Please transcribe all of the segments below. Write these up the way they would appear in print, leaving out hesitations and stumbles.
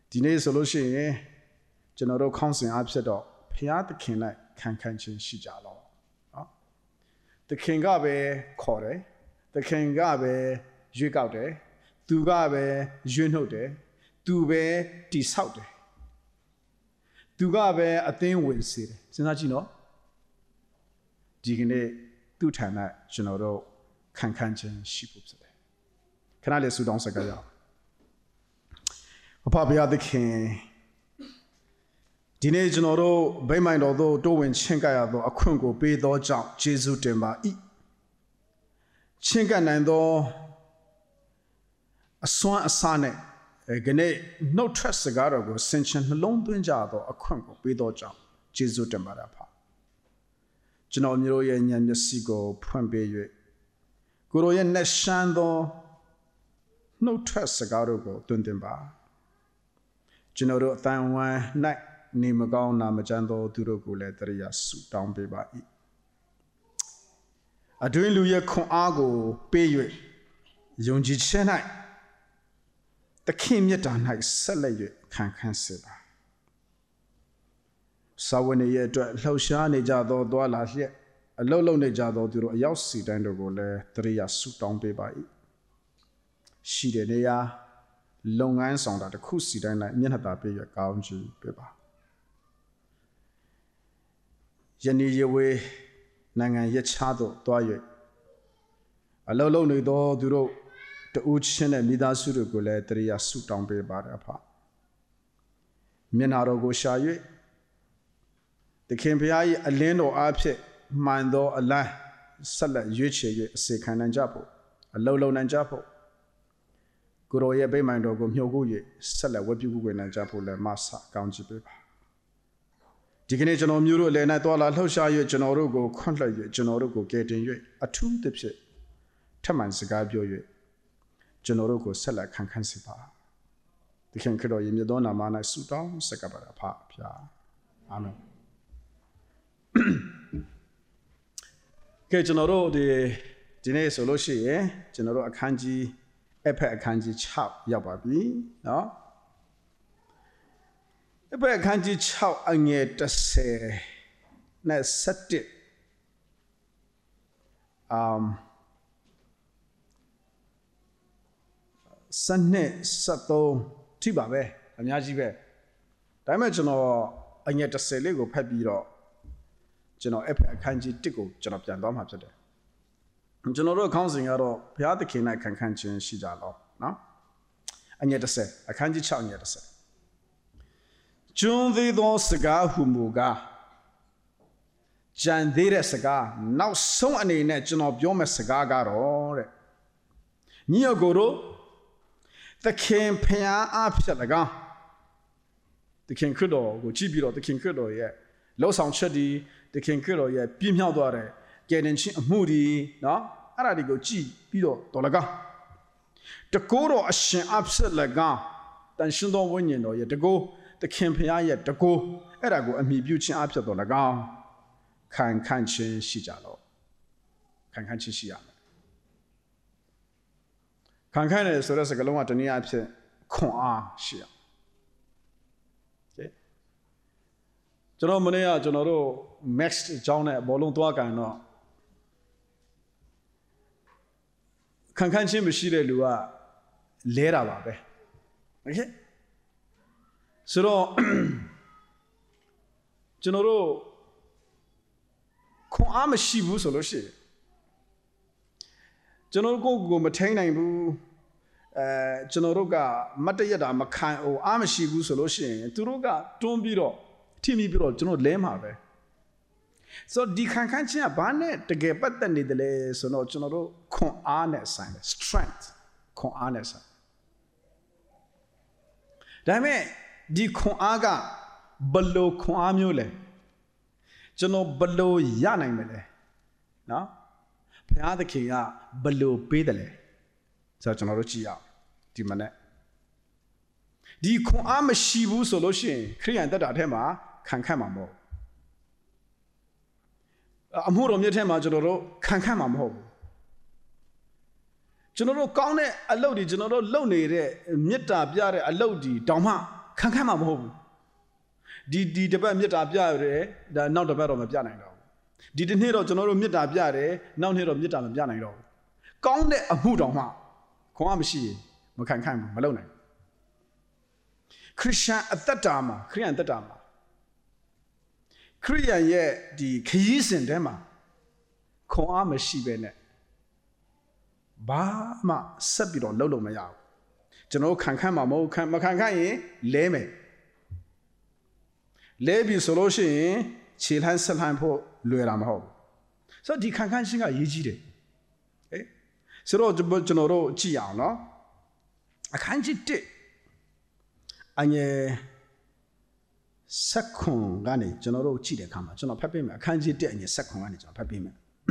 ဒီနေ့ဆိုလို့ရှိရင်ကျွန်တော်တို့ခေါင်းစဉ်အဖြစ်တော့ဖျားသခင်၌ခံခံခြင်းရှိကြလောနော်သခင်ကပဲခေါ်တယ်သခင်ကပဲရွေးကောက်တယ်သူကပဲရွေးနှုတ်တယ်သူပဲတိဆောက်တယ်သူကပဲအသင်းဝင်စေတယ်စဉ်းစားကြည့်နော်ဒီကနေ့သူ့ထံ၌ကျွန်တော်တို့ခံခံခြင်းရှိဖို့ဖြစ်တယ်ခဏလေးဆုတောင်းစကားရအောင်အဖဘုရားသခင်ဒီနေ့ကျွန်တော်တို့ဗိမာန်တော်သို့တိုးဝင်ချင့်ကပ်ရသောအခွင့်ကိုပေးသောကြောင့်ယေရှုတင်ပါ၏ချင့်ကပ်နိုင်သောအစွမ်းအစနဲ့ဒီနေ့နှုတ်ထွက်စကားတော်ကိုဆင်ခြင်နှလုံးသွင်းကြသောအခွင့်ကိုပေးသောကြောင့်ယေရှုတင်ပါတာဖကျွန်တော်မျိုးရဲ့ဉာဏ်မျက်စိကိုဖွင့်ပေး၍ကိုရောရဲ့နှရှမ်းသောနှုတ်ထွက်စကားတော်ကိုတွင်တင်ပါကျွန်တော်တို့အတန်ဝမ်း၌နေမကောင်းနာမကျန်းသောသူတို့ကိုလည်းတရိယာဆုတောင်းပေးပါ၏အတွင်းလူရဲ့ခွန်အားကိုပေး၍ယုံကြည်ခြင်း၌သခင်မြတ်တာ၌ဆက်လက်၍ခံခံစေပါစာဝန်ရဲ့အတွက်လှုပ်ရှားနေကြသောသွာလာလျက်အလုလုံနေကြသောသူတို့အရောက်စီတိုင်းတို့ကိုလည်းတရိယာဆုတောင်းပေးပါ၏ရှိတဲ့နေရာလုပ်ငန်းဆောင်တာတစ်ခုစီတိုင်း၌မျက်နှာသာပေးရကောင်းချီးပေးပါယနေ့ရဝေးနိုင်ငံရချားသို့တွား၍အလုံးလုံးနေသောသူတို့တူးချင်းတဲ့မိသားစုတို့ကိုလည်းတရိယာဆုတောင်းပေးပါအဖမျက်နာတော်ကိုရှာ၍သခင်ဘုရား၏အလင်းတော်အားဖြင့်မှန်သောအလံဆက်လက်ရွေးချယ်၍အစေခံနိုင်ကြဖို့အလုံးလုံးနိုင်ကြဖို့ကိုရောရဲ့ဗိမာန်တော်ကိုမြှုပ်ကို၍ဆက်လက်ဝတ်ပြုကိုနိုင်ကြဖို့လည်းမဆကောင်းချီးပေးပါဒီကနေ့ကျွန်တော်မျိုးတို့လည်းနဲ့တော်လာလှုပ်ရှား၍ကျွန်တော်တို့ကိုခွန့်လှည့်၍ကျွန်တော်တို့ကိုကယ်တင်၍အထူးသဖြင့်ထပ်မံစကားပြော၍ကျွန်တော်တို့ကိုဆက်လက်ခံခံစေပါဒီခင်ခရတော်ရဲ့မြတ်သောနာမ၌ဆုတောင်းစကားပါဖဖျားအာမင်ကဲကျွန်တော်တို့ဒီနေ့ဆိုလို့ရှိရင်ကျွန်တော်တို့အခန်းကြီးအဖက်အခန်းကြီး6ရောက်ပါပြီเนาะအဖက်အခန်းကြီး6အငယ်10နဲ့17စနစ်73ထိပါပဲအများကြီးပဲဒါပေမဲ့ကျွန်တော်အငယ်10လေးကိုဖတ်ပြီးတော့ကျွန်တော်အဖက်အခန်းကြီး1ကိုကျွန်တော်ပြန်သွားမှာဖြစ်တယ်ကျွန်တော်တို့ခေါင်းစဉ်ကတော့ဘုရားသခင်၌ခံခံခြင်းရှိကြလောနော်အငယ်10အခန်းကြီး6အငယ်10ကျွန်းသေးသောစကားဟုမူကားကြံသေးတဲ့စကားနောက်ဆုံးအနေနဲ့ကျွန်တော်ပြောမယ့်စကားကတော့တဲ့ညီအကိုတို့သခင်ဖျားအားဖြင့်၎င်းသခင်ခရစ်တော်ကိုကြည့်ပြီးတော့သခင်ခရစ်တော်ရဲ့လှဆောင်ချက်ဒီသခင်ခရစ်တော်ရဲ့ပြည့်မြောက်သွားတဲ့ကယ်တင်ခြင်းအမှုဒီနော်အဲ့ဒါတွေကိုကြည့်ပြီးတော့တော်လကားတကိုးတော်အရှင်အဖြစ်၎င်းတန်ရှင်သောဝိညာဉ်တော်ရဲ့တကိုးသခင်ဖျားရဲ့တကိုးအဲ့ဒါကိုအမိပြုခြင်းအဖြစ်တော်လကားခံခံခြင်းရှိကြတော့ခံခံခြင်းရှိရမယ်ခံခံတယ်ဆိုတဲ့စကားလုံးကတနည်းအားဖြင့်ခွန်အားရှိရကျွန်တော်မနေ့ကကျွန်တော်တို့ Max အကြောင်းနဲ့ဘောလုံးသွားကန်တော့ခံခံချင်းမရှိတဲ့လူကလဲတာပါပဲโอเคဆိုတော့ကျွန်တော်တို့ခွန်အားမရှိဘူးဆိုလို့ရှိရင်ကျွန်တော်တို့ကိုမထိန်နိုင်ဘူးကျွန်တော်တို့ကမတ်တရတာမခံအားမရှိဘူးဆိုလို့ရှိရင်သူတို့ကတွန်းပြီးတော့ထိမိပြီးတော့ကျွန်တော်လဲမှာပဲဆိုတော့ဒီခံခံချင်းကဘာနဲ့တကယ်ပတ်သက်နေတယ်လဲဆိုတော့ကျွန်တော်တို့ခွန်အားနဲ့ဆိုင်တယ် strength ခွန်အားနဲ့ဆိုင်ဒါပေမဲ့ဒီခွန်အားကဘလို့ခွန်အားမျိုးလဲကျွန်တော်ဘလို့ရနိုင်မလဲနော်ဘုရားသခင်ကဘလို့ပေးတယ်လဲဆိုတော့ကျွန်တော်တို့ကြည့်ရအောင်ဒီမနေ့ဒီခွန်အားမရှိဘူးဆိုလို့ရှိရင်ခရိယန်တက်တာထဲမှာခံခတ်မှာမဟုတ်အမှုတော်မြတ်ထဲမှာကျွန်တော်တို့ခံခတ်မှာမဟုတ်ဘူးကျွန်တော်တို့ကောင်းတဲ့အလုပ်တွေကျွန်တော်တို့လုပ်နေတဲ့မေတ္တာပြတဲ့အလုပ်တွေတောင်မှခံခန့်မှာမဟုတ်ဘူးဒီတစ်ပတ်မြတ်တာပြရတယ်ဒါနောက်တစ်ပတ်တော့မပြနိုင်တော့ဘူးဒီတစ်နေ့တော့ကျွန်တော်တို့မြတ်တာပြတယ်နောက်နေ့တော့မြတ်တာမပြနိုင်တော့ဘူးကောင်းတဲ့အမှုတော်မှခွန်အားမရှိရင်မခံခန့်ဘူးမလုပ်နိုင်ခရစ်ယာန်အသက်တာမှာခရစ်ယာန်သက်တာမှာခရစ်ယာန်ရဲ့ဒီခရီးစဉ်ထဲမှာခွန်အားမရှိဘဲနဲ့ဘာမှဆက်ပြီးတော့လုပ်လို့မရဘူးကျွန်တော်ခံခန့်မှာမဟုတ်မခံခန့်ရင်လဲမယ်လဲပြီးဆိုလို့ရှိရင်ခြေလှမ်းဆက်လှမ်းဖို့လွယ်တာမဟုတ်ဘူးဆိုတော့ဒီခံခန့်ခြင်းကရေးကြီးတယ်ဆိုတော့ကျွန်တော်တို့ကြည့်အောင်နော်အခန်းကြီး1အငယ်ဆက်ခွန်ကနေကျွန်တော်တို့ကြည့်တဲ့အခါမှာကျွန်တော်ဖတ်ပေးမယ်အခန်းကြီး1အငယ်ဆက်ခွန်ကနေကျွန်တော်ဖတ်ပေးမယ်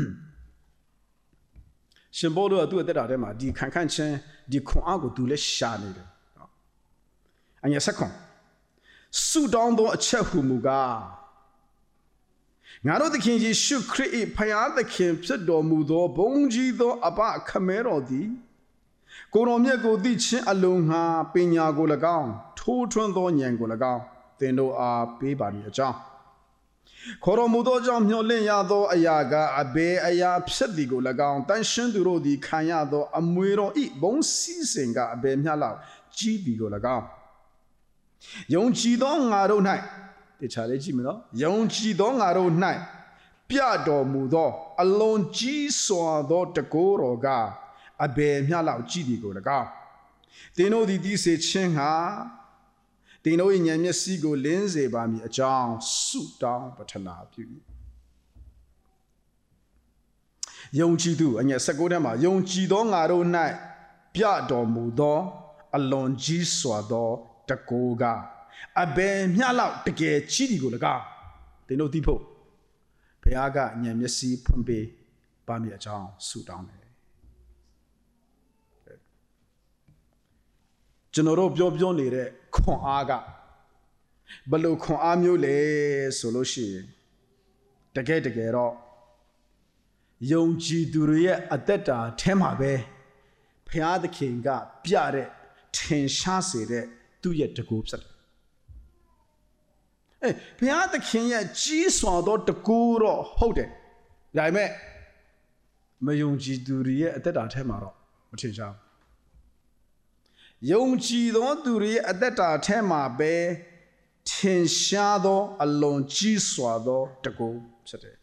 ရှင်ဘောတို့ကသူ့အသက်တာထဲမှာဒီခံခန့်ခြင်းဒီခွန်အားကိုသူလည်းရှာနေတယ်နော်အငယ်ဆက်ခွန်ဆုတောင်းသောအချက်ဟူမူကားငါတို့သခင်ယေရှုခရစ်၏ဖခင်သခင်ဖြစ်တော်မူသောဘုန်းကြီးသောအဘခမဲတော်သည်ကိုယ်တော်မြတ်ကိုသိခြင်းအလုံးငှာပညာကို၎င်းထိုးထွင်းသောဉာဏ်ကို၎င်းသင်တို့အားပေးပါမည်အကြောင်းခေါ်တော်မူသောကြောင့်မျှော်လင့်ရသောအရာကအဘယ်အရာဖြစ်သည်ကို၎င်းတန်ရှင်းသူတို့သည်ခံရသောအမွေတော်၏ဘုန်းစည်းစိမ်ကအဘယ်မျှလောက်ကြီးသည်ကို၎င်းယုံကြည်သောငါတို့၌တခြားလေးကြည့်မနော်ယုံကြည်သောငါတို့၌ပြတော်မူသောအလွန်ကြီးစွာသောတကိုးတော်ကအဘယ်မျှလောက်ကြီးသည်ကို၎င်းသင်တို့သည်သိစေခြင်းဟာသင်တို့၏ဉာဏ်မျက်စိကိုလင်းစေပါမည်အကြောင်းဆုတောင်းပတ္ထနာပြုယုံကြည်သူအငယ်19ထဲမှာယုံကြည်သောငါတို့၌ပြတော်မူသောအလွန်ကြီးစွာသောတကိုးကအဘယ်မျှလောက်တကယ်ကြီးသည်ကို၎င်းသင်တို့သိဖို့ဘုရားကဉာဏ်မျက်စိဖွင့်ပေးပါမည်အကြောင်းဆုတောင်းတယ်ကျွန်တော်တို့ပြောနေတဲ့ခွန်အားကဘယ်လိုခွန်အားမျိုးလဲဆိုလို့ရှိရင်တကယ်တော့ယုံကြည်သူတွေရဲ့အသက်တာထဲမှာပဲဘုရားသခင်ကပြတဲ့ထင်ရှားစေတဲ့သူ့ရဲ့တကူဖြစ်တယ်ဘုရားသခင်ရဲ့ကြီးစွာသောတကူတော့ဟုတ်တယ်ဒါပေမဲ့မယုံကြည်သူတွေရဲ့အသက်တာထဲမှာတော့မထင်ရှားဘူးယုံကြည်သောသူတွေရဲ့အသက်တာထဲမှာပဲထင်ရှားသောအလွန်ကြီးစွာသောတကူဖြစ်တယ်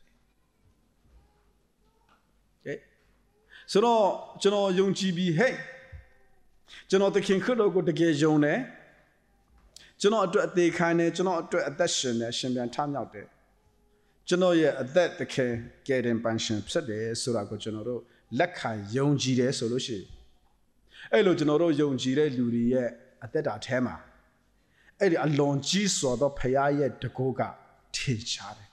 ဆိုတော့ကျွန်တော်ယုံကြည်ပြီးဟဲ့ကျွန်တော်သခင်ခရစ်တော်ကိုတကယ်ယုံတယ်ကျွန်တော်အတွက်အသေးခံတယ်ကျွန်တော်အတွက်အသက်ရှင်တယ်ရှင်ပြန်ထမြောက်တယ်ကျွန်တော်ရဲ့အသက်သခင်ကယ်တင်ပန်ရှင်ဖြစ်တယ်ဆိုတာကိုကျွန်တော်တို့လက်ခံယုံကြည်တယ်ဆိုလို့ရှိရင်အဲ့လိုကျွန်တော်တို့ယုံကြည်တဲ့လူတွေရဲ့အသက်တာထဲမှာအဲ့ဒီအလွန်ကြီးစွာသောဖခင်ရဲ့တကူကထင်ရှားတယ်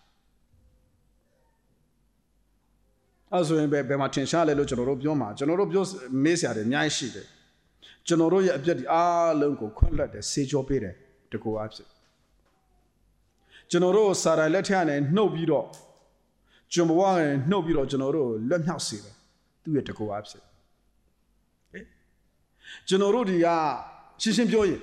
အဲ့ဆိုရင်ဘယ်မှာထင်ရှားလဲလို့ကျွန်တော်တို့ပြောမှာကျွန်တော်တို့ပြောမေးစရာတွေအများကြီးရှိတယ်ကျွန်တော်တို့ရဲ့အပြစ်တွေအားလုံးကိုခွင့်လွှတ်တယ်ဆေးကြောပေးတယ်တကူအဖြစ်ကျွန်တော်တို့စာရလက်ထက်နဲ့နှုတ်ပြီးတော့ကျွန်ဘဝနဲ့နှုတ်ပြီးတော့ကျွန်တော်တို့လွတ်မြောက်စေတယ်သူ့ရဲ့တကူအဖြစ်ကျွန်တော်တို့တွေကရှင်းပြောရင်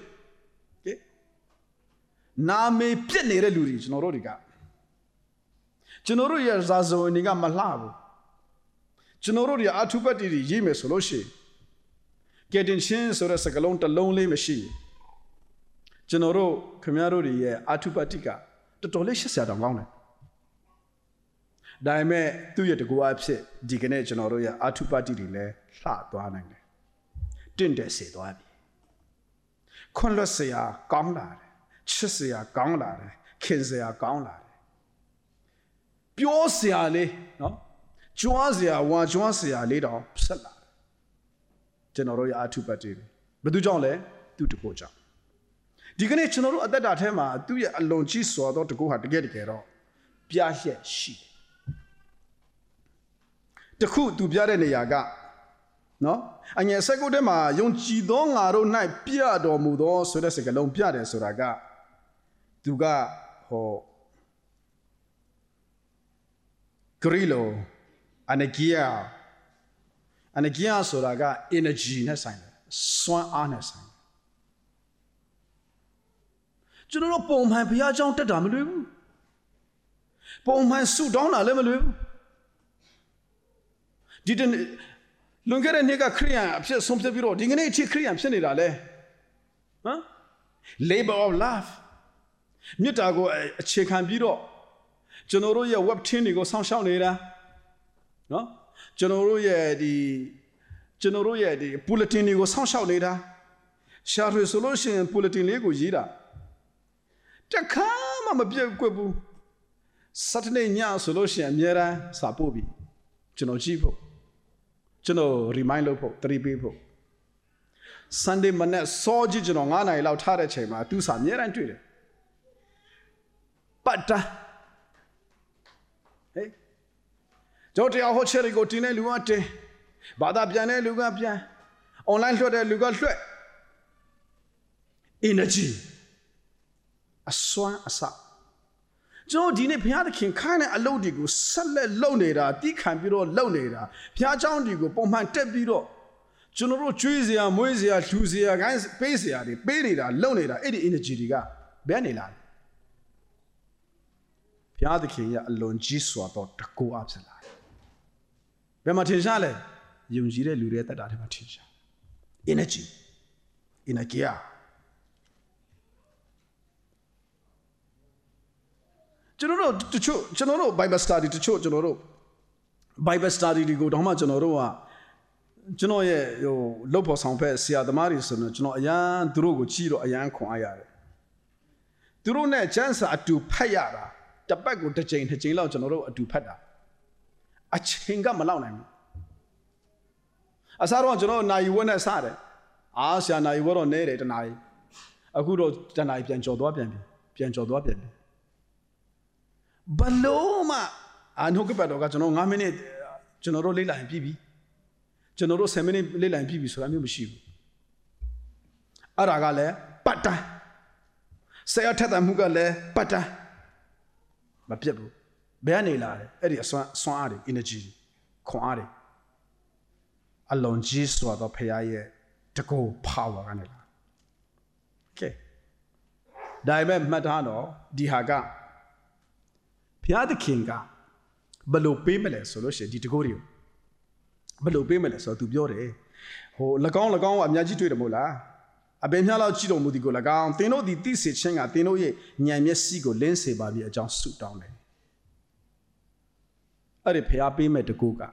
နာမေပြစ်နေတဲ့လူတွေကျွန်တော်တို့တွေကကျွန်တော်တို့ရဲ့ဇာဇုံတွေကမလှဘူးကျွန်တော်တို့တွေအထုပတ်တီတွေရေးမယ်ဆိုလို့ရှိရင်ကယ်တင်ခြင်းဆိုတဲ့စကားလုံးတစ်လုံးလေးမရှိကျွန်တော်တို့ခင်ဗျားတို့တွေရဲ့အထုပတ်တီကတော်တော်လေးရှက်စရာတောင်ကောင်းတယ်ဒါပေမဲ့သူ့ရဲ့တကူအဖြစ်ဒီကနေ့ကျွန်တော်တို့ရဲ့အထုပတ်တီတွေလည်းလှသွားနိုင်တယ်တင့်တယ်စေသွားပြီခွန်လွတ်စရာကောင်းလာတယ်ချစ်စရာကောင်းလာတယ်ခင်စရာကောင်းလာတယ်ပြောစရာလေးနော်ကြွားစရာဝါကြွားစရာလေးတော့ဆက်လာတယ်ကျွန်တော်တို့ရဲ့အထုပတ်တွေဘယ်သူကြောင့်လဲသူ့တကူကြောင့်ဒီကနေ့ကျွန်တော်တို့အသက်တာထဲမှာသူ့ရဲ့အလွန်ကြီးစွာသောတကူဟာတကယ်တော့ပြားရက်ရှိတယ်တခုသူပြတဲ့နေရာကနော်အငယ်၁၉ထဲမှာယုံကြည်သောငါတို့၌ပြတော်မူသောဆိုတဲ့စကားလုံးပြတယ်ဆိုတာကသူကဟောဂရီလိုအနဂီယာဆိုတာက energy နဲ့ဆိုင်တယ်စွမ်းအားနဲ့ဆိုင်တယ်ကျွန်တော်တို့ပုံမှန်ဘုရားကျောင်းတက်တာမလွယ်ဘူးပုံမှန်ဆုတောင်းတာလည်းမလွယ်ဘူးဒီတနေ့လွန်ခဲ့တဲ့နေ့ကခရိယန်အဖြစ်ဆုံးဖြတ်ပြီးတော့ဒီကနေ့အထိခရိယန်ဖြစ်နေတာလဲဟမ် labor of love မြတ်တာကိုအခြေခံပြီးတော့ကျွန်တော်တို့ရဲ့ web team တွေကိုစောင့်ရှောက်နေတာနော်ကျွန်တော်တို့ရဲ့ဒီ bulletin တွေကိုစောင့်ရှောက်နေတာရှာရဆိုလို့ရှိရင် bulletin လေးကိုရေးတာတခါမှမပြတ်ကွက်ဘူး Saturday ညဆိုလို့ရှိရင်အများအားစာပို့ပြီးကျွန်တော်ကြည့်ဖို့ကျွန်တော် remind လုပ်ဖို့တတိပေးဖို့ Sunday မနေ့စောကြီးကျွန်တော်9 နာရီလောက်ထားတဲ့ချိန်မှာသူစာအများအားတွေ့တယ်ပတ်တာဟေးကျွန်တော်တရားဟောချက်တွေကိုတင်တဲ့လူကတင်ဘာသာပြန်တဲ့လူကပြန် online လွှတ်တဲ့လူကလွှတ် energy အစွမ်းအစကျွန်တော်ဒီနေ့ဘုရားသခင်ခိုင်းတဲ့အလုပ်တွေကိုဆက်လက်လုပ်နေတာတိခံပြီးတော့လုပ်နေတာဘုရားကျောင်းတွေကိုပုံမှန်တက်ပြီးတော့ကျွန်တော်တို့ကျွေးစရာမွေးစရာလှူစရာခိုင်းပေးစရာတွေပေးနေတာလုပ်နေတာအဲ့ဒီ energy တွေကဘယ်နေလာလဲဘုရားသခင်ရဲ့အလွန်ကြီးစွာသောတကူအဖြစ်လာတယ်ဘယ်မှာထင်ရှားလဲယုံကြည်တဲ့လူတွေတက်တာထဲမှာထင်ရှား energy ကျွန်တော်တို့ Bible study တချို့ကျွန်တော်တို့ Bible study တွေကိုတောင်မှကျွန်တော်တို့ကကျွန်တော်ရဲ့လုပ်ဖို့ဆောင်ဖက်ဆရာသမားတွေဆိုတော့ကျွန်တော်အရန်သူတို့ကိုကြည့်တော့အရန်ခွန်အားရတယ်သူတို့နဲ့ကျမ်းစာအတူဖတ်ရတာတစ်ပတ်ကိုတစ်ချိန်နှစ်ချိန်လောက်ကျွန်တော်တို့အတူဖတ်တာအချိန်ကမလောက်နိုင်ဘူးအစားတော့ကျွန်တော်နိုင်ဝက်နဲ့စတယ်ဆရာနိုင်ဝက်တော့နေတယ်တနားကြီးအခုတော့တနားကြီးပြန်ကြော်သွားပြန်ပြီဘလို့မှနှုတ်ကပတ်တော်ကကျွန်တော်9မိနစ်ကျွန်တော်တို့လေ့လာရင်ပြီးပြီကျွန်တော်တို့10မိနစ်လေ့လာရင်ပြီးပြီဆိုတာမျိုးမရှိဘူးအဲ့ဒါကလည်းပတ်တိုင်းဆရာထက်တဲ့မှုကလည်းပတ်တိုင်းမပြတ်ဘူးဘယ်ကနေလာလဲအဲ့ဒီအစွမ်းအားတွေ energy ခွန်အားတွေအလွန်ကြီးစွာသောဖခင်ရဲ့တကူ power ကနေလာ okay ဒါပေမဲ့မှတ်ထားတော့ဒီဟာကဘုရားသခင်ကဘယ်လိုပေးမလဲဆိုလို့ရှိရင်ဒီတကူတွေကိုဘယ်လိုပေးမလဲဆိုတော့သူပြောတယ်၎င်းကအများကြီးတွေ့တယ်မို့လားအဘယ်များလောက်ကြည့်တော်မူသည်ကို၎င်းသင်တို့သည်သိစေခြင်းကသင်တို့ရဲ့ဉာဏ်မျက်စိကိုလင်းစေပါပြီအကြောင်းဆုတောင်းတယ်အဲ့ဒီဘုရားပေးမဲ့တကူက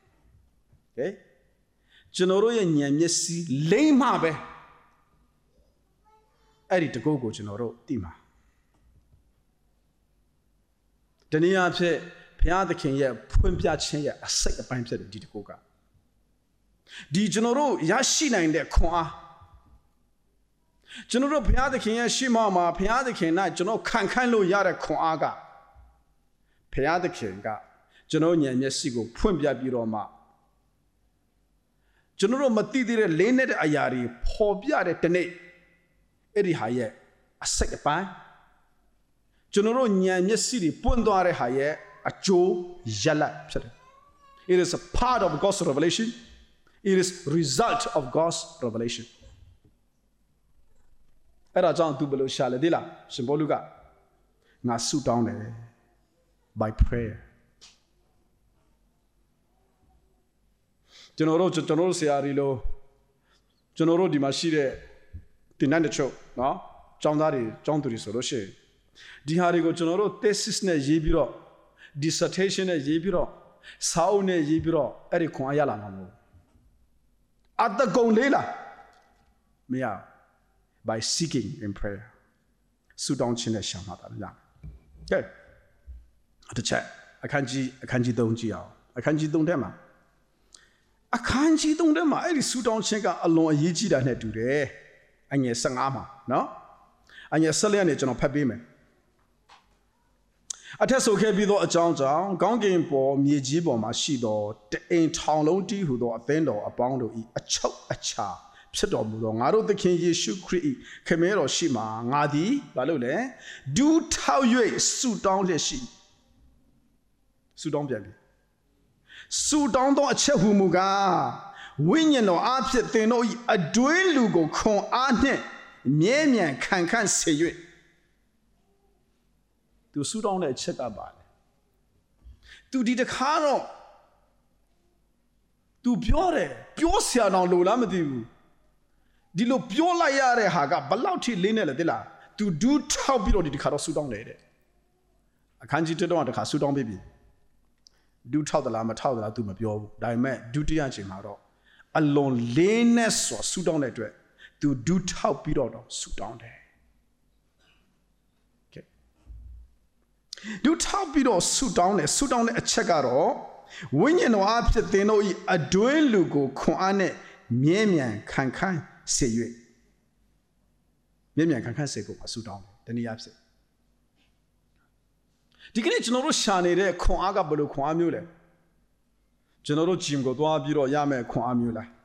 ကျွန်တော်တို့ရဲ့ဉာဏ်မျက်စိလိမ့်မှပဲအဲ့ဒီတကူကိုကျွန်တော်တို့သိမှာတနည်းအားဖြင့်ဘုရားသခင်ရဲ့ဖွင့်ပြခြင်းရဲ့အစိတ်အပိုင်းဖြစ်တယ်ဒီတကူကဒီကျွန်တော်တို့ရရှိနိုင်တဲ့ခွန်အားကျွန်တော်တို့ဘုရားသခင်ရဲ့ရှေ့မှာဘုရားသခင်နဲ့ကျွန်တော်ခံခိုင်းလို့ရတဲ့ခွန်အားကဘုရားသခင်ကကျွန်တော်ဉာဏ်မျက်စိကိုဖွင့်ပြပြီးတော့မှကျွန်တော်တို့မသိသေးတဲ့လေးနဲ့တဲ့အရာတွေပေါ်ပြတဲ့တနေ့အဲ့ဒီဟာရဲ့အစိတ်အပိုင်းကျွန်တော်တို့ဉာဏ်မျက်စိတွေပွင့်သွားတဲ့ဟာရဲ့အကျိုးရလဒ်ဖြစ်တယ် It is a part of God's revelation. It is result of God's revelation. အဲ့ဒါကြောင့်သူဘယ်လိုရှာလဲဒီလားရှင်ဘောလူကငါဆုတောင်းတယ် by prayer ကျွန်တော်တို့ဆရာတွေလို့ကျွန်တော်တို့ဒီမှာရှိတဲ့တင်တန်းတချို့နော်ကျောင်းသားတွေကျောင်းသူတွေဆိုလို့ရှိရင်ဒီဟာတွေကိုကျွန်တော်တို့ thesis နဲ့ရေးပြီးတော့ dissertation နဲ့ရေးပြီးတော့စာအုပ်နဲ့ရေးပြီးတော့အဲ့ဒီခွန်အားရလာမှာမဟုတ်အတကုံလေးလားမရ by seeking in prayer ဆုတောင်းခြင်းနဲ့ရှာမှတာလားကဲအတချက်အခန်းကြီး3ကြည့်အောင်အခန်းကြီး3ထဲမှာအဲ့ဒီဆုတောင်းခြင်းကအလွန်အရေးကြီးတာနဲ့တူတယ်အငယ်15မှာနော်အငယ်14နဲ့ကျွန်တော်ဖတ်ပေးမယ်အထက်ဆိုခဲ့ပြီးသောအကြောင်းကြောင့်ကောင်းကင်ပေါ်မြေကြီးပေါ်မှာရှိသောတအိမ်ထောင်လုံးတည်းဟူသောအသင်းတော်အပေါင်းတို့၏အချုပ်အခြာဖြစ်တော်မူသောငါတို့သခင်ယေရှုခရစ်၏ခမဲတော်ရှိမှငါသည်ဘာလို့လဲဒူးထောက်၍ဆုတောင်းလျက်ရှိဆုတောင်းပြန်ပြီဆုတောင်းသောအချက်ဟူမူကားဝိညာဉ်တော်အားဖြင့်သင်တို့၏အတွင်းလူကိုခွန်အားနှင့်မြဲမြံခံခန့်စေ၍သူဆူတောင်းတဲ့အချက်ကပါလေသူဒီတခါတော့သူပြောတယ်ပြောဆရာတော်လိုလားမသိဘူးဒီလိုပြောလိုက်ရတဲ့ဟာကဘလောက်ထိလေးနဲ့လဲသိလားသူဒူးထောက်ပြီးတော့ဒီတခါတော့ဆူတောင်းတယ်တဲ့အခန်းကြီး1တော့တခါဆူတောင်းပြီးပြီဒူးထောက်သလားမထောက်သလားသူမပြောဘူးဒါပေမဲ့ဒုတိယချိန်မှာတော့အလွန်လေးနဲ့ဆိုဆူတောင်းတဲ့အတွက်သူဒူးထောက်ပြီးတော့ဆူတောင်းတယ်ဒူးထောက်ပြီးတော့ဆူတောင်းတဲ့အချက်ကတော့ဝိညာဉ်တော်အဖြစ်သင်တို့၏အတွင်းလူကိုခွန်အားနဲ့မြဲမြံခံခိုင်းစေ၍မြဲမြံခံခိုင်းစေကိုဆူတောင်းတယ်တနည်းအားဖြင့်ဒီကနေ့ကျွန်တော်တို့ရှာနေတဲ့ခွန်အားကဘယ်လိုခွန်အားမျိုးလဲကျွန်တော်တို့ဂျင်ကိုသွားပြီးတော့ရမယ်ခွန်အားမျိုးလား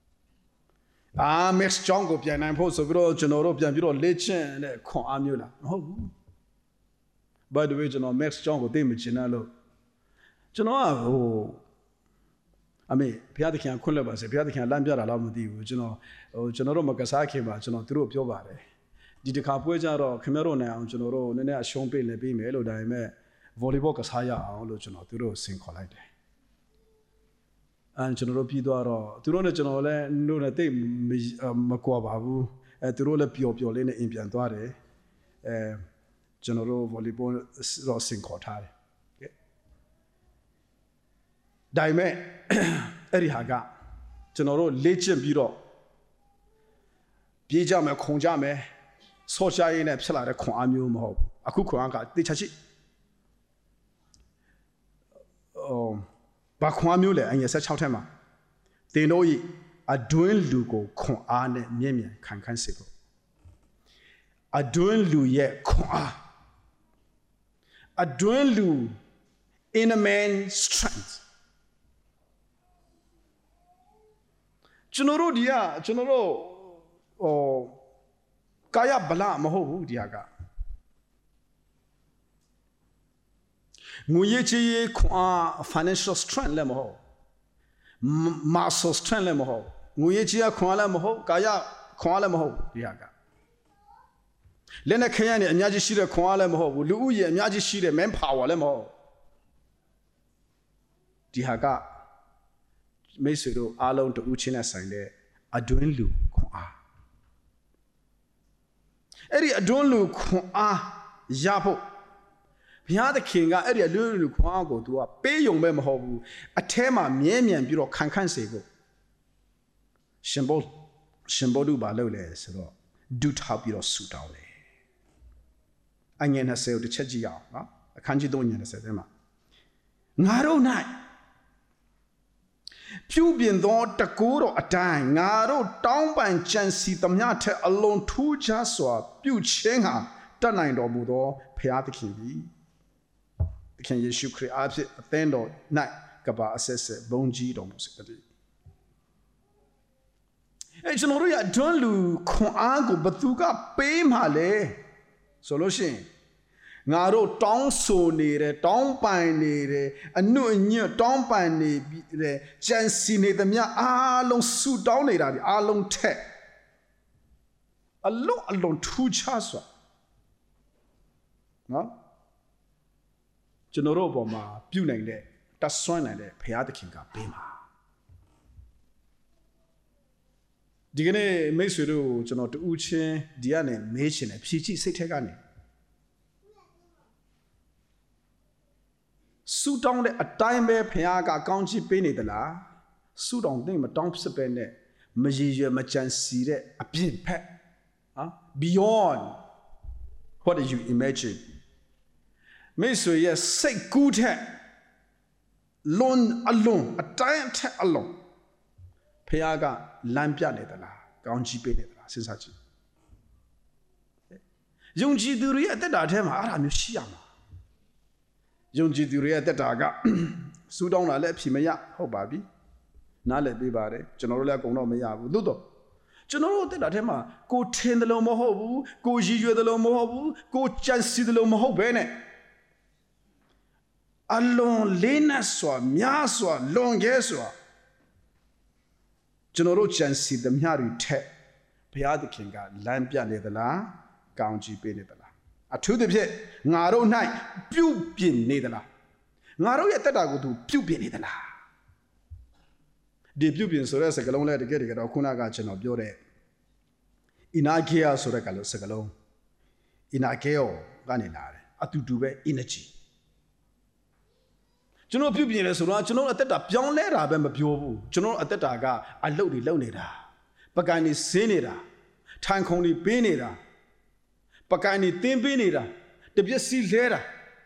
mix ကြောင်းကိုပြန်နိုင်ဖို့ဆိုပြီးတော့ကျွန်တော်တို့ပြန်ပြီးတော့လေ့ကျင့်တဲ့ခွန်အားမျိုးလားမဟုတ်ဘူး by the way ကျွန်တော် mix ကြောင်းကိုသိမချင်တယ်လို့ကျွန်တော်ကအမေဘုရားသခင်ခွင့်လွှတ်ပါစေဘုရားသခင်လမ်းပြတာလားမသိဘူးကျွန်တော်တို့မကစားခင်ပါကျွန်တော်သူတို့ပြောပါတယ်ဒီတစ်ခါပွဲကြတော့ခင်ဗျားတို့နိုင်အောင်ကျွန်တော်တို့နည်းနည်းအရှုံးပေးလည်းပေးမယ်လို့ဒါပေမဲ့ volleyball ကစားရအောင်လို့ကျွန်တော်သူတို့ဆင်ခေါ်လိုက်တယ်ကျွန်တော်တို့ပြီးသွားတော့သူတို့နဲ့ကျွန်တော်လည်းတို့နဲ့တိတ်မကွာပါဘူးသူတို့လည်းပျော်ပျော်လေးနဲ့အိမ်ပြန်သွားတယ်ကျွန်တော်တို့ volleyball တော့ဆင်ခေါ်ထားတယ်ဒါပေမဲ့အဲ့ဒီဟာကကျွန်တော်တို့လေ့ကျင့်ပြီးတော့ပြေးကြမယ်ခုန်ကြမယ်ဆော့ချရေးနဲ့ဖြစ်လာတဲ့ခွန်အားမျိုးမဟုတ်ဘူးအခုခွန်အားကတေချာရှိဘာခွန်အားမျိုးလဲအငယ်16ထဲမှာတင်တို့ဤအတွင်းလူကိုခွန်အားနဲ့မြင့်မြတ်ခံခိုင်းစေဖို့အတွင်းလူရဲ့ခွန်အားအတွင်းလူ in a man strength ကျွန်တော်တို့ကာယဗလမဟုတ်ဘူးဒီဟာကငွေရေးချေးရေးခွန်အား financial strength လည်းမဟုတ် muscle strength လည်းမဟုတ်ငွေရေးချေးရခွန်အားလည်းမဟုတ်ကာယခွန်အားလည်းမဟုတ်ဒီဟာကလက်နဲ့ခရမ်းနေအများကြီးရှိတဲ့ခွန်အားလည်းမဟုတ်ဘူးလူဦးရေအများကြီးရှိတဲ့ man power လည်းမဟုတ်ဒီဟာကမိတ်ဆွေတို့အားလုံးတူချင်းနဲ့ဆိုင်တဲ့အတွင်းလူခွန်အားအဲ့ဒီအတွင်းလူခွန်အားရဖို့ဘုရားသခင်ကအဲ့ဒီအတွင်းလူခွန်အားကိုသူကပေးယုံပဲမဟုတ်ဘူးအထဲမှာမြဲမြံပြီးတော့ခံခန့်စေဖို့ရှင်ဘောဓုဘာလုပ်လဲဆိုတော့ဒုထောက်ပြီးတော့ဆူတောင်းတယ်အငယ်20ကိုတစ်ချက်ကြည့်အောင်နော်အခန်းကြီး3ငယ်20ထဲမှာငါတို့၌ပြုပြင်သောတကူတော်အတိုင်းငါတို့တောင်းပန်ကြံစီသမျှထက်အလွန်ထူးခြားစွာပြုခြင်းဟာတတ်နိုင်တော်မူသောဘုရားသခင်သည်သခင်ယေရှုခရစ်အားဖြင့်အသင်းတော်၌ကဘာအဆက်ဆက်ဘုန်းကြီးတော်မူစေတည်းကျွန်တော်တို့ရအတွန်းလူခွန်အားကိုဘသူကပေးမှလဲဆိုလို့ရှိရင်ငါတို့တောင်းဆိုနေတယ်တောင်းပန်နေတယ်အနှုတ်အညွတ်တောင်းပန်နေတယ်ကြံစီနေသမျှအားလုံးဆုတောင်းနေတာဒီအားလုံးထက်အလွန်ထူးခြားစွာနော်ကျွန်တော်တို့အပေါ်မှာပြုနိုင်တဲ့တတ်ဆွမ်းနိုင်တဲ့ဘုရားသခင်ကပေးမှာဒီကနေ့မိတ်ဆွေတို့ကျွန်တော်တူးချင်းဒီကနေမေးချင်တယ်ဖြည့်ချိစိတ်ထဲကနေဆူတောင်းတဲ့အတိုင်းပဲဘုရားကကောင်းချီးပေးနေသလားဆူတောင်းတဲ့မတောင်းဖြစ်ပဲနဲ့မရည်ရွယ်မကြံစီတဲ့အပြစ်ဖက်beyond what you imagine မိတ်ဆွေရဲ့စိတ်ကူးတဲ့လွန်အတိုင်းထက်အလွန်ဘုရားကလမ်းပြနေသလားကောင်းချီးပေးနေသလားစဉ်းစားကြည့်ယုံကြည်သူတွေရဲ့အသက်တာထဲမှာအဲ့ဒါမျိုးရှိရမှာယုံကြည်သူတွေရဲ့တက်တာကစူးတောင်းလာလဲအဖြေမရဟုတ်ပါပြီနားလည်ပေးပါတယ်ကျွန်တော်တို့လည်းအကုန်တော့မရဘူးသို့တော့ကျွန်တော်တို့တက်တာထဲမှာကိုထင်တယ်လို့မဟုတ်ဘူးကိုရည်ရွယ်တယ်လို့မဟုတ်ဘူးကိုကြံစီတယ်လို့မဟုတ်ဘဲနဲ့အလွန်လေးနက်စွာများစွာလွန်ကဲစွာကျွန်တော်တို့ကြံစီသမျှတွေထက်ဘုရားသခင်ကလမ်းပြနေသလားကောင်းချီးပေးနေသလားအထူးသဖြင့်ငါတို့၌ပြုပြင်နေသလားငါတို့ရဲ့တက်တာကိုသူပြုပြင်နေသလားဒီပြုပြင်ဆိုတဲ့စကားလုံးလဲတကယ်တော့ခုနကကျွန်တော်ပြောတဲ့ inageia ဆိုတဲ့စကားလုံး inageo ကနေလာတယ်အတူတူပဲ energy ကျွန်တော်ပြုပြင်လဲဆိုတော့ကျွန်တော်အသက်တာပြောင်းလဲတာပဲမပြောဘူးကျွန်တော်အသက်တာကအလုပ်တွေလုပ်နေတာပကံတွေစင်းနေတာထိုင်ခုံတွေပေးနေတာပကံတွေတင်းပေးနေတာတပြက်စီလဲတာ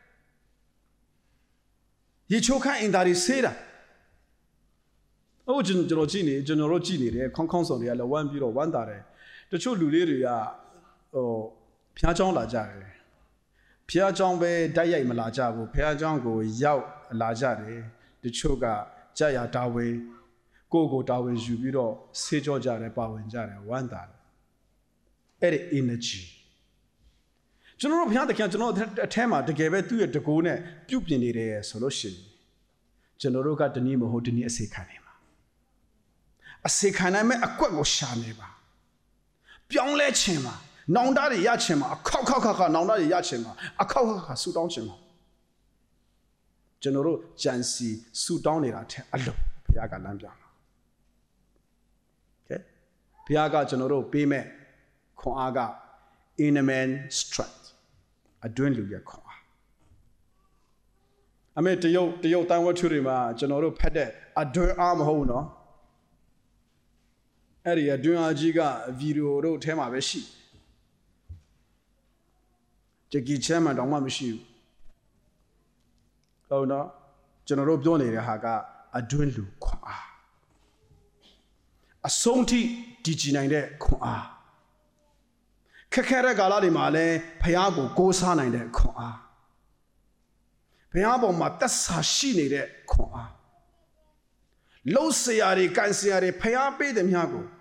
ရေချိုးခန့်အင်တာတွေဆေးတာကျွန်တော်ကြည့်နေကျွန်တော်တို့ကြည့်နေတယ်ခေါင်းဆောင်တွေကလည်းဝမ်းပြီးတော့ဝမ်းတာတယ်တချို့လူလေးတွေကဖျားချောင်းလာကြတယ်ဖျားချောင်းပဲတိုက်ရိုက်မလာကြဘူးဖျားချောင်းကိုရောက်လာကြတယ်တချို့ကကြာရတာဝေကိုတာဝန်ယူပြီးတော့ဆေးကြောကြတယ်ပါဝင်ကြတယ်ဝမ်းတာတယ်အဲ့ဒီ energy ကျွန်တော်တို့ဘုရားသခင်ကျွန်တော်အထဲမှာတကယ်ပဲသူ့ရဲ့တကိုးနဲ့ပြုပြင်နေတယ်ဆိုလို့ရှိရင်ကျွန်တော်တို့ကတနည်းမဟုတ်တနည်းအစေခံနေပါအစေခံနိုင်မဲ့အကွက်ကိုရှာနေပါပြောင်းလဲခြင်းပါနောင်တတွေရခြင်းပါအခောက်နောင်တတွေရခြင်းပါအခောက်ဆူတောင်းခြင်းပါကျွန်တော်တို့ကြံစီဆူတောင်းနေတာတဲ့အလုံးဘုရားကလမ်းပြမှာကဲဘုရားကကျွန်တော်တို့ပေးမဲ့ခွန်အားက inner man strength အတွင်းလူရဲ့ခွန်အားအမေတရုတ်တန်ဝတ်ထုတွေမှာကျွန်တော်တို့ဖတ်တဲ့အတွင်းအားမဟုတ်ဘူးနော်အဲ့ဒီအတွင်းအားကြီးကဗီဒီယိုတို့ထဲမှာပဲရှိဂျက်ကီချမ်းမှတောင်မှမရှိဘူးဟုတ်နော်ကျွန်တော်တို့ပြောနေတဲ့ဟာကအတွင်းလူခွန်အားအဆုံးထိတည်ကြည်နိုင်တဲ့ခွန်အားခက်ခဲတဲ့ကာလတွေမှာလည်းဖခင်ကိုကိုးစားနိုင်တဲ့ခွန်အားဖခင်ပေါ်မှာသက်သာရှိနေတဲ့ခွန်အားလုံးစရာတွေကန်စရာတွေဖခင်ပေးတဲ့များကို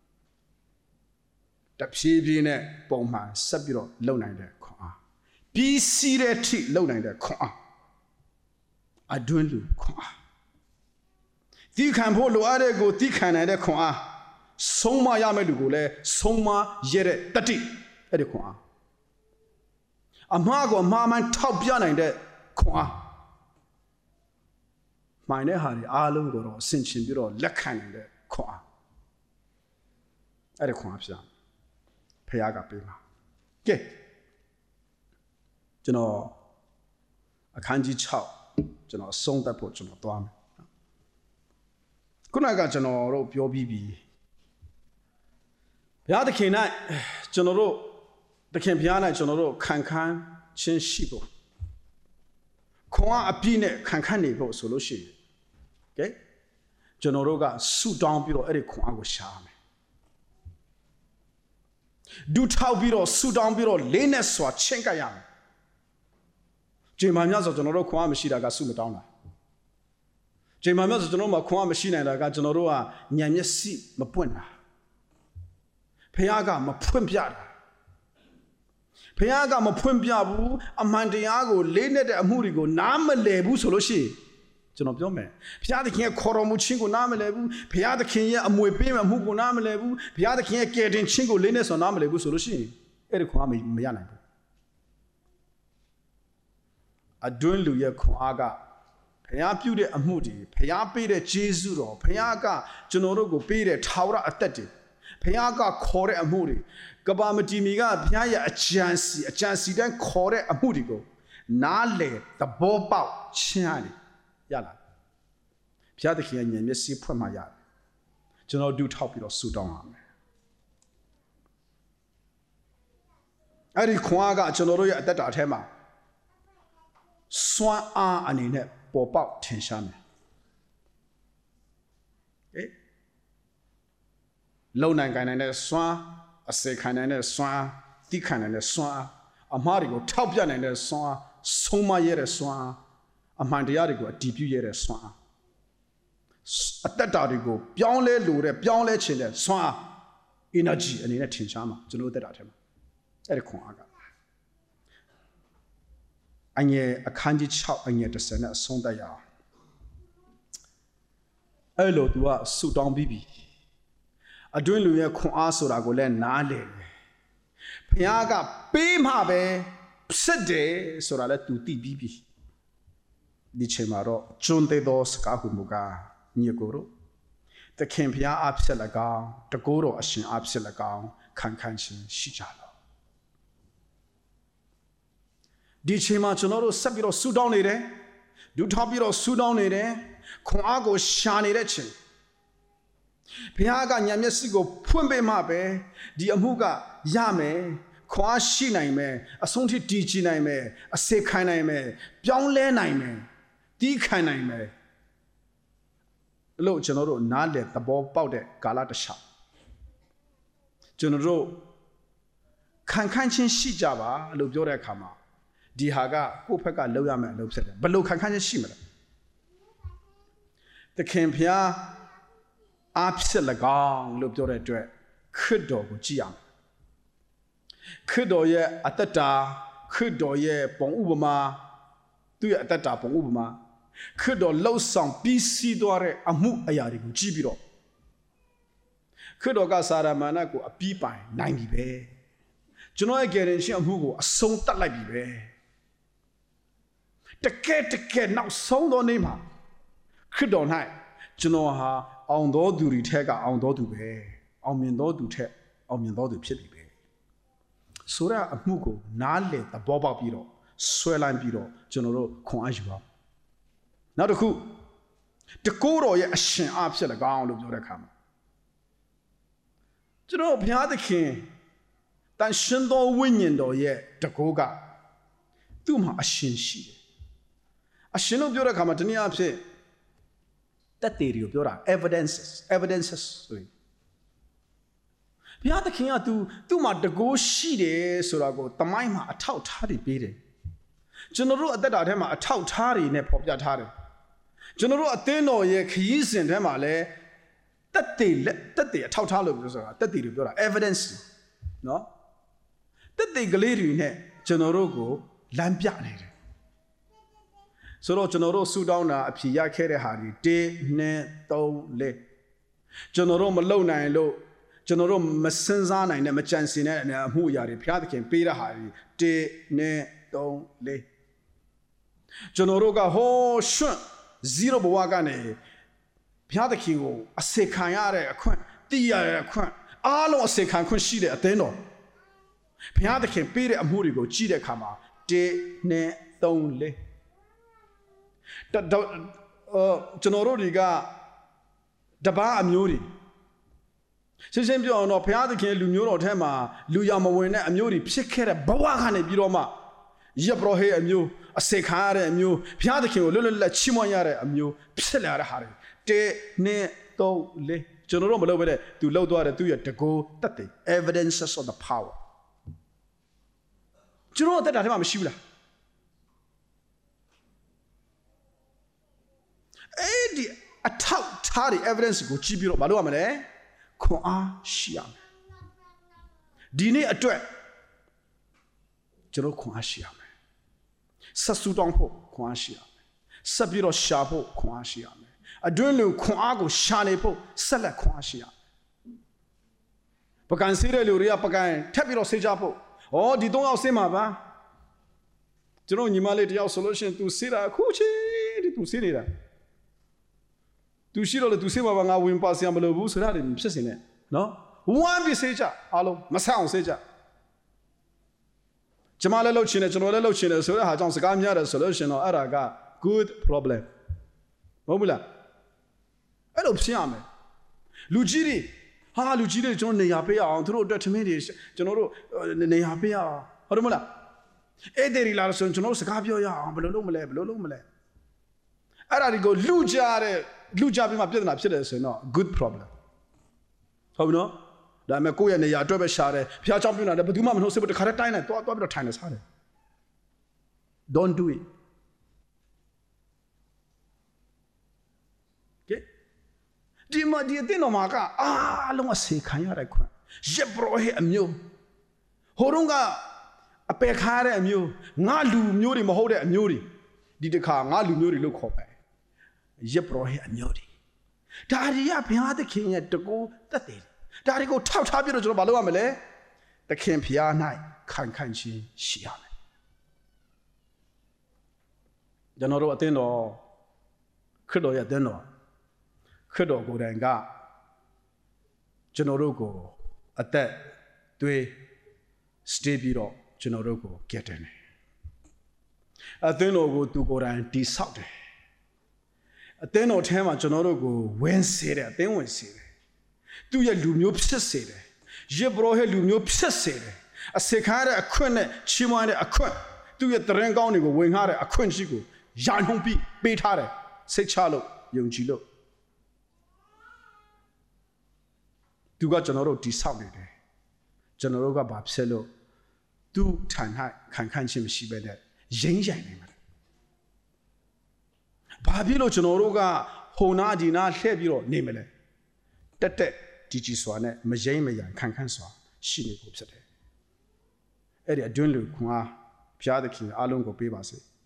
တဖြည်းဖြည်းနဲ့ပုံမှန်ဆက်ပြီးတော့လုပ်နိုင်တဲ့ခွန်အားပြီးစီးတဲ့ထိလုပ်နိုင်တဲ့ခွန်အားအတွင်းလူခွန်အားသီးခံဖို့လိုအပ်တဲ့ကိုသီးခံနိုင်တဲ့ခွန်အားဆုံးမရမယ့်လူကိုလည်းဆုံးမရတဲ့တတိအဲ့ဒီခွန်အားအမှားကိုအမှားမှန်ထောက်ပြနိုင်တဲ့ခွန်အားမှန်တဲ့ဟာတွေအားလုံးကိုတော့ဆင်ခြင်ပြီးတော့လက်ခံနိုင်တဲ့ခွန်အားအဲ့ဒီခွန်အားပြဖခင်ကပေးပါကဲကျွန်တော်အခန်းကြီး6ကျွန်တော်ဆုံးသက်ဖို့ကျွန်တော်သွားမယ်ခုနကကျွန်တော်တို့ပြောပြီးပြီဘုရားသခင်၌ကျွန်တော်တို့သခင်ဘုရား၌ကျွန်တော်တို့ခံချင်းရှိဖို့ခွန်အားအပြည့်နဲ့ခံနေဖို့ဆိုလို့ရှိရင်ကဲကျွန်တော်တို့ကဆုတောင်းပြီးတော့အဲ့ဒီခွန်အားကိုရှာရမယ်ဒူထောက်ပြီးတော့ဆုတောင်းပြီးတော့လေးနဲ့စွာချင့်ကပ်ရမယ်ချိန်မှများဆိုကျွန်တော်တို့ခွန်အားမရှိတာကဆုမတောင်းတာချိန်မှများဆိုကျွန်တော်တို့မှာခွန်အားမရှိနိုင်တာကကျွန်တော်တို့ကညံမျက်စိမပွင့်တာဖခင်ကမဖွင့်ပြတာဖခင်ကမဖွင့်ပြဘူးအမှန်တရားကိုလေးနဲ့တဲ့အမှုတွေကိုနားမလည်ဘူးဆိုလို့ရှိရင်ကျွန်တော်ပြောမယ်ဘုရားသခင်ရဲ့ခေါ်တော်မူခြင်းကိုနားမလည်ဘူးဘုရားသခင်ရဲ့အမွေပေးမှုကိုနားမလည်ဘူးဘုရားသခင်ရဲ့ကယ်တင်ခြင်းကိုလေးနဲ့ဆိုနားမလည်ဘူးဆိုလို့ရှိရင်အဲ့ဒီခွန်အားမရနိုင်ဘူးအတွင်းလူရဲ့ခွန်အားကဘုရားပြုတဲ့အမှုတွေဘုရားပေးတဲ့ကျေးဇူးတော်ဘုရားကကျွန်တော်တို့ကိုပေးတဲ့ထာဝရအသက်တွေဘုရားကခေါ်တဲ့အမှုတွေကဘာမတီမီကဘုရားရဲ့အကြံစီတန်းခေါ်တဲ့အမှုတွေကိုနားလေသဘောပေါက်ခြင်းရတယ်ရလားဘုရားသခင်ရဲ့ဉာဏ်မျက်စိဖွင့်မှရတယ်ကျွန်တော်ဒူထောက်ပြီးတော့ဆူတောင်းရမယ်အဲ့ဒီခွန်အားကကျွန်တော်တို့ရဲ့အသက်တာအထဲမှာစွမ်းအားအနေနဲ့ပေါ်ပေါက်ထင်ရှားမယ်လုံနိုင်ကိုင်းနိုင်တဲ့စွမ်းအစေခံနိုင်တဲ့စွမ်းတိခံနိုင်တဲ့စွမ်းအမှားတွေကိုထောက်ပြနိုင်တဲ့စွမ်းဆုံးမရတဲ့စွမ်းအမှန်တရားတွေကိုအတည်ပြုရတဲ့စွမ်းအသက်တာတွေကိုပြောင်းလဲလို့တဲ့ပြောင်းလဲခြင်းတဲ့စွမ်း energy အနေနဲ့ထင်ရှားမှာကျွန်တော်သက်တာထဲမှာအဲ့ဒီခွန်အားကအငယ်အခန်းကြီး6အငယ်30နဲ့အဆုံးသတ်ရအောင်အဲ့လိုသူကဆူတောင်းပြီးပြီအတွင်းလူရဲ့ခွန်အားဆိုတာကိုလည်းနားလည်တယ်ဘုရားကပေးမှပဲဖြစ်တယ်ဆိုတာလည်းသူသိပြီးပြီဒီချိန်မှာတော့ကျွန်းသေးသောစကားဟုမူကားညီကိုတို့သခင်ဖျားအဖြစ်၎င်းတကိုးတော်အရှင်အဖြစ်၎င်းခံခြင်းရှိကြလောဒီချိန်မှာကျွန်တော်တို့ဆက်ပြီးတော့ဆူတောင်းနေတယ်ဒုထောက်ပြီးတော့ဆူတောင်းနေတယ်ခွန်အားကိုရှာနေတဲ့ချိန်ဘုရားကညံမျက်စိကိုဖွင့်ပေးမှပဲဒီအမှုကရမယ်ခွန်အားရှိနိုင်မယ်အဆုံးထိတည်ကြည်နိုင်မယ်အစေခံနိုင်မယ်ပြောင်းလဲနိုင်မယ်တီးခံနိုင်မယ်လို့ကျွန်တော်တို့နားလည်သဘောပေါက်တဲ့ကာလတစ်လျှောက်ကျွန်တော်တို့ခံချင်းရှိကြပါလို့ပြောတဲ့အခါမှာဒီဟာကကိုယ့်ဘက်ကလောက်ရမယ်လို့ဖြစ်တယ်ဘယ်လိုခံချင်းရှိမလဲသခင်ဖျားအားဖြစ်၎င်းလို့ပြောတဲ့အတွက်ခရစ်တော်ကိုကြည့်ရမယ်ခရစ်တော်ရဲ့အတ္တတာခရစ်တော်ရဲ့ပုံဥပမာသူ့ရဲ့အတ္တတာပုံဥပမာခရစ်တော်လှုပ်ဆောင်ပြီးစီးသွားတဲ့အမှုအရာတွေကိုကြည့်ပြီးတော့ခရစ်တော်ကစာရမဏေကိုအပြီးပိုင်နိုင်ပြီပဲကျွန်တော်ရဲ့ကယ်တင်ရှင်အမှုကိုအဆုံးသတ်လိုက်ပြီပဲတကယ်နောက်ဆုံးသောနေ့မှာခရစ်တော်၌ကျွန်တော်ဟာအောင်သောသူတွေထက်ကအောင်သောသူပဲအောင်မြင်သောသူထက်အောင်မြင်သောသူဖြစ်ပြီပဲဆိုတော့အမှုကိုနားလည်သဘောပေါက်ပြီးတော့ဆွဲလိုက်ပြီးတော့ကျွန်တော်တို့ခွန်အားယူပါနောက်တစ်ခုတကိုးတော်ရဲ့အရှင်အားဖြစ်၎င်းလို့ပြောတဲ့အခါမှာကျွန်တော်ဘုရားသခင်တန်ရှင်သောဝိညာဉ်တော်ရဲ့တကိုးကသူ့မှာအရှင်ရှိတယ်အရှင်လို့ပြောတဲ့အခါမှာတနည်းအားဖြင့်တက်သေးတွေကိုပြောတာ evidences ဆိုရင်ဘုရားသခင်ကသူ့မှာတကိုးရှိတယ်ဆိုတာကိုတမိုင်းမှာအထောက်ထားတွေပေးတယ်ကျွန်တော်တို့အသက်တာထဲမှာအထောက်ထားတွေနဲ့ဖော်ပြထားတယ်ကျွန်တော်တို့အသင်းတော်ရဲ့ခရီးစဉ်ထဲမှာလည်းတက်သေးအထောက်ထားလို့ပြောဆိုတာတက်သေးတွေပြောတာ evidence နော်တက်သေးကလေးတွေနဲ့ကျွန်တော်တို့ကိုလမ်းပြနေတယ်ဆိုတော့ကျွန်တော်တို့ဆူတောင်းတာအဖြေရခဲ့တဲ့ဟာတွေ1 2 3 4ကျွန်တော်တို့မလုံနိုင်လို့ကျွန်တော်တို့မစင်စားနိုင်တဲ့မကြံစည်တဲ့အမှုအရာတွေဘုရားသခင်ပေးတဲ့ဟာတွေ1 2 3 4ကျွန်တော်တို့ကဟောရှွန့်0ဘဝကနေဘုရားသခင်ကိုအစေခံရတဲ့အခွင့်တည်ရတဲ့အခွင့်အားလုံးအစေခံခွင့်ရှိတဲ့အသင်းတော်ဘုရားသခင်ပေးတဲ့အမှုတွေကိုကြည့်တဲ့အခါမှာ1 2 3 4ကျွန်တော်တို့တွေကတပားအမျိုးတွေရှင်းပြောအောင်တော့ဘုရားသခင်လူမျိုးတော်ထဲမှာလူရမဝင်တဲ့အမျိုးတွေဖြစ်ခဲ့တဲ့ဘဝကနေပြီးတော့မှယက်ဘရဟေအမျိုးအစေခံရတဲ့အမျိုးဘုရားသခင်ကိုလွတ်လွတ်လပ်ချီးမွမ်းရတဲ့အမျိုးဖြစ်လာတဲ့ဟာတွေ1 2 3 4ကျွန်တော်တို့မလုပ်ဘဲနဲ့သူလှုပ်သွားတဲ့သူရဲ့တကိုးတက်တယ် evidences of the power ကျွန်တော်အသက်တာထဲမှာမရှိဘူးလားအဲ့ဒီအထောက်ထားတဲ့ evidence ကိုကြည့်ပြီးတော့မလုပ်ရမလဲခွန်အားရှိရမယ်ဒီနေ့အတွက်ကျွန်တော်ခွန်အားရှိရမယ်ဆက်စုတောင်းဖို့ခွန်အားရှိရမယ်ဆက်ပြီးတော့ရှာဖို့ခွန်အားရှိရမယ်အတွင်းလူခွန်အားကိုရှာနေဖို့ဆက်လက်ခွန်အားရှိရမယ်ပကံစီးတဲ့လူတွေကပကံထပ်ပြီးတော့ဆေးကြဖို့ဒီ3ယောက်ဆေးမှာပါကျွန်တော်ညီမလေးတယောက်ဆိုလို့ရှိရင်သူဆေးတာအခုချင်းသူဆေးနေတာသူရှိတော့လေသူဆေးမှာပါငါဝင်ပါစရာမလိုဘူးဆိုတာတွေဖြစ်စင်နဲ့နော်ဝမ်းပြီးဆေးကြအားလုံးမဆအောင်ဆေးကြကျမလည်းလှုပ်ချင်တယ်ကျွန်တော်လည်းလှုပ်ချင်တယ်ဆိုတဲ့ဟာကြောင့်စကားများတယ်ဆိုလို့ရှင်တော့အဲ့ဒါက good problem မဟုတ်ဘူးလားအဲ့လိုဖြစ်ရမယ်လူကြီးတွေကျွန်တော်နေရာပေးအောင်သူတို့အတွက်ထမင်းတွေကျွန်တော်တို့နေရာပေးအောင်ဟုတ်တယ်မလားအဲ့ဒီလာဆိုကျွန်တော်တို့စကားပြောရအောင်ဘယ်လိုလုပ်မလဲအဲ့ဒါတွေကိုလူကြပြီးမှပြဿနာဖြစ်တယ်ဆိုရင်တော့ good problem ဟုတ်ပြီနော်ဒါပေမဲ့ကိုယ့်ရဲ့နေရာအတွက်ပဲရှာတယ်ဖျားချောင်းပြနေတာဘယ်သူမှမနှုတ်ဆက်ဘူးတခါတည်းတိုင်းလိုက်သွားပြီးတော့ထိုင်နေစားတယ် don't do it okay ဒီအတင်းတော်မှာကအားလုံးအစေခံရတဲ့ခွင့်ယက်ဘရဟေအမျိုးဟိုတုန်းကအပယ်ခါရတဲ့အမျိုးငါလူမျိုးတွေမဟုတ်တဲ့အမျိုးတွေဒီတစ်ခါငါလူမျိုးတွေလို့ခေါ်ပဲယက်ဘရဟေအမျိုးတွေဒါတွေကဘုရားသခင်ရဲ့တကူတက်တယ်ဒါတွေကိုထောက်ထားပြီးတော့ကျွန်တော်မလုပ်ရမလဲသခင်ဖျား၌ခံခြင်းရှိရမယ်ကျွန်တော်တို့အသင်းတော်ခရစ်တော်ရဲ့အသင်းတော်ခရစ်တော်ကိုယ်တိုင်ကကျွန်တော်တို့ကိုအသက်သွေးစတေးပြီးတော့ကျွန်တော်တို့ကိုကယ်တင်တယ်အသင်းတော်ကိုသူကိုယ်တိုင်တိဆောက်တယ်အသင်းတော်ထဲမှာကျွန်တော်တို့ကိုဝင်စေတယ်အသင်းဝင်စေတယ်သူရဲ့လူမျိုးဖြစ်စေတယ်ယေဘရဟဲလူမျိုးဖြစ်စေတယ်အစေခါတဲ့အခွင့်နဲ့ချီးမွမ်းတဲ့အခွင့်သူရဲ့တရင်ကောင်းတွေကိုဝင်ထားတဲ့အခွင့်ရှိကိုယာနှုံးပြီးပေးထားတယ်စိတ်ချလို့ယုံကြည်လို့သူကကျွန်တော်တို့တိဆောက်နေတယ်ကျွန်တော်တို့ကဘာဖြစ်လို့သူထန်ဟခံခန့်ခြင်းမရှိပဲတဲ့ရင်းရိုင်နေမှာဘာဖြစ်လို့ကျွန်တော်တို့ကဟိုနာဒီနာလှည့်ပြီးတော့နေမလဲတက်ကြီးစွာနဲ့မရိမ့်မရန်ခံစွာရှိနေဖို့ဖြစ်တယ်အဲ့ဒီအတွင်းလူခွန်အားဘုရားသခင်အားလုံးကိုပေးပါစေ